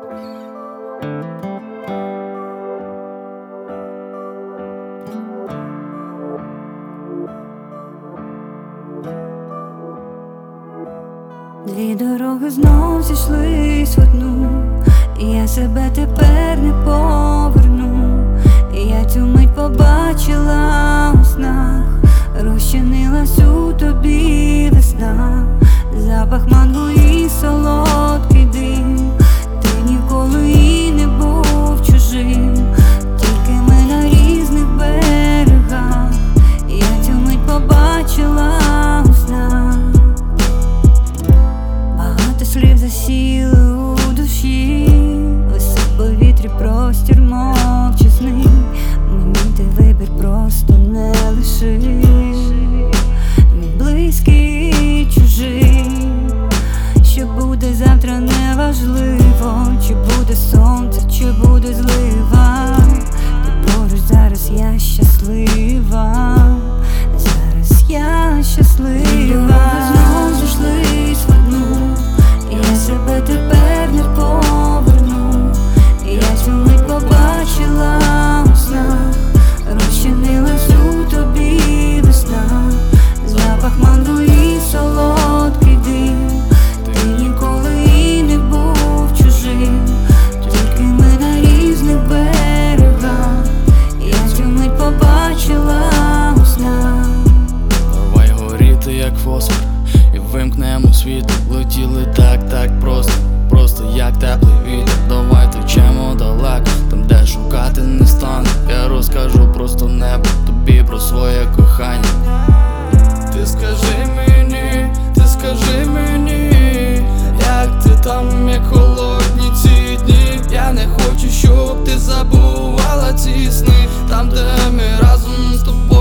Дві дороги знов зійшлись в одну, і я себе тепер не поверну. І я цю мить побачила у снах, розчинилась у тобі весна, запах манго і солодкий дим. Ти ніколи і не був чужим, тільки ми на різних берегах. Я цю мить побачила у снах. Багато слів засіли у душі, висить в повітрі простір мовчазний. Мені ти вибір просто не лишив, мій близький і чужий. Що буде завтра, неважливо, чи буде сонце, чи буде злива. Ти поруч, зараз я щаслива, зараз я щаслива. Знов зійшлись в одну, я себе тепер не поверну. Я цю мить побачила у снах, розчинилась у тобі весна, запах манго і солодкий дим. Ти ніколи і не був чужим, тільки ми на різних берегах. Я цю мить побачила у снах. Давай горіти як фосфор і вимкнемо світло. Летіли так просто, просто як теплий вітер. Давай течемо далеко, там де шукати не стане. Я розкажу просто небо тобі про своє кохання. Ти скажи мені, як ти там, як холодні ці дні. Я не хочу, щоб ти забувала ці сни, там де ми разом з тобою.